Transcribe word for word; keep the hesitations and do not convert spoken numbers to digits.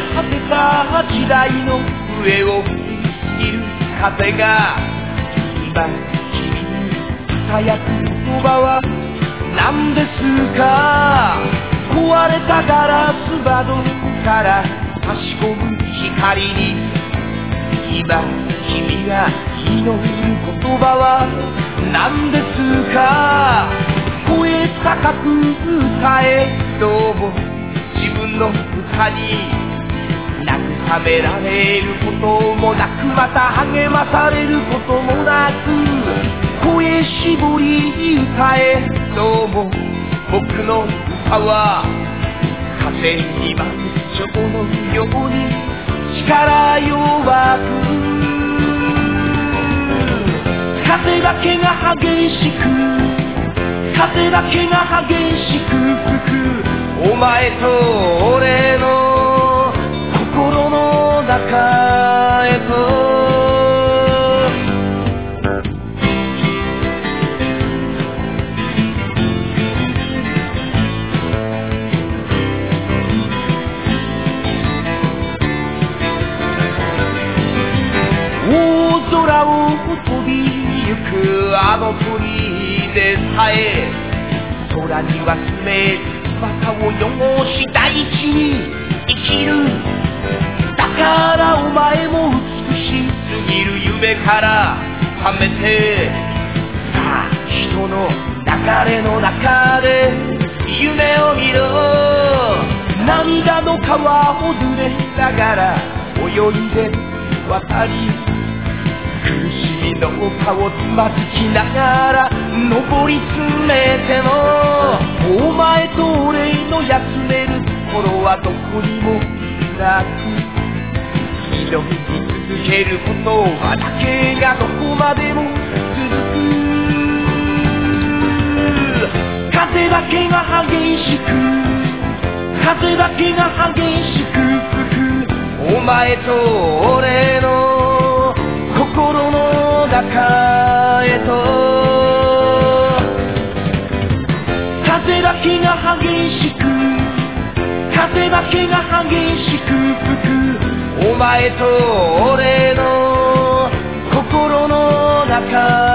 果てた時代の上を吹きる風が今君にさやく言葉は何ですか。壊れたガラス窓から差し込む光に今君が祈る言葉は何ですか。声高く歌え、どうも自分の歌に慰められることもなく、また励まされることもなく、声絞り歌え、どうも僕の歌は風に舞う蝶のように力弱く、風だけが激しく、風だけが激しく吹く、お前と俺の心の中へと。大空を飛びゆくあの鳥でさえ、空には住め翼を汚し大地に生きる。だからお前も美しすぎる夢から覚めて、さあ人の流れの中で夢を見ろ。涙の川を濡れながら泳いで渡り、苦しみの丘をつまずきながら登り詰めても、お前と俺の休めるところはどこにもなく、祈り続けることはだけがどこまでも続く。風だけが激しく、風だけが激しく吹く、お前と俺の心の中へと。風だけが激しく、風だけが激しく吹く、お前と俺の心の中